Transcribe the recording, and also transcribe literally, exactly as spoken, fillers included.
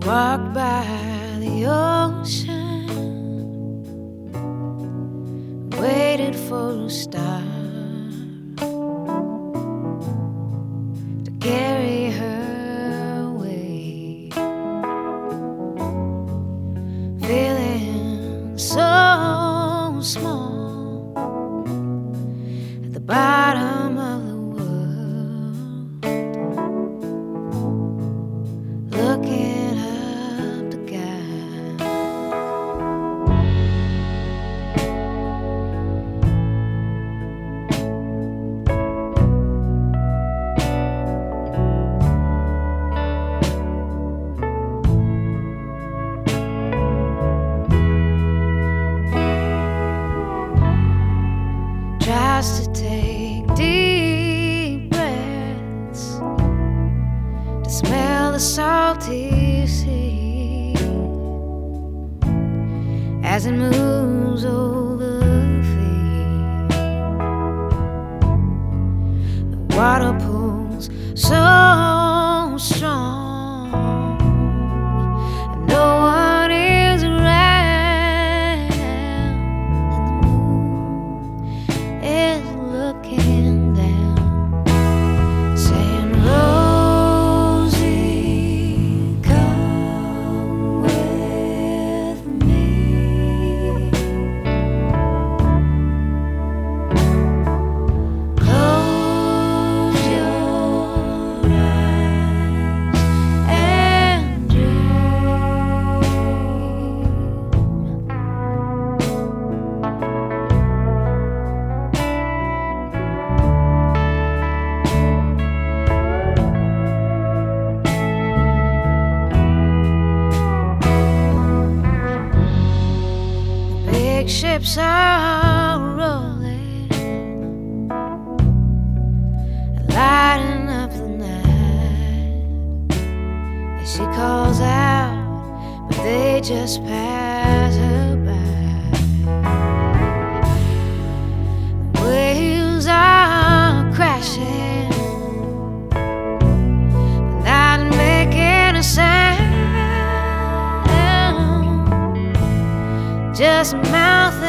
Walked by the ocean, waited for a star to carry her away, feeling so small at the bottom of the world, looking tries to take deep breaths to smell the salty sea as it moves over the field. The water pulls so strong, and no one is around, and the moon looking down, saying, Rosie, come with me. Close your eyes and dream. Big ships are rolling, lighting up the night, and she calls out, but they just pass her by. The waves are crashing, but not making a sound, just mouth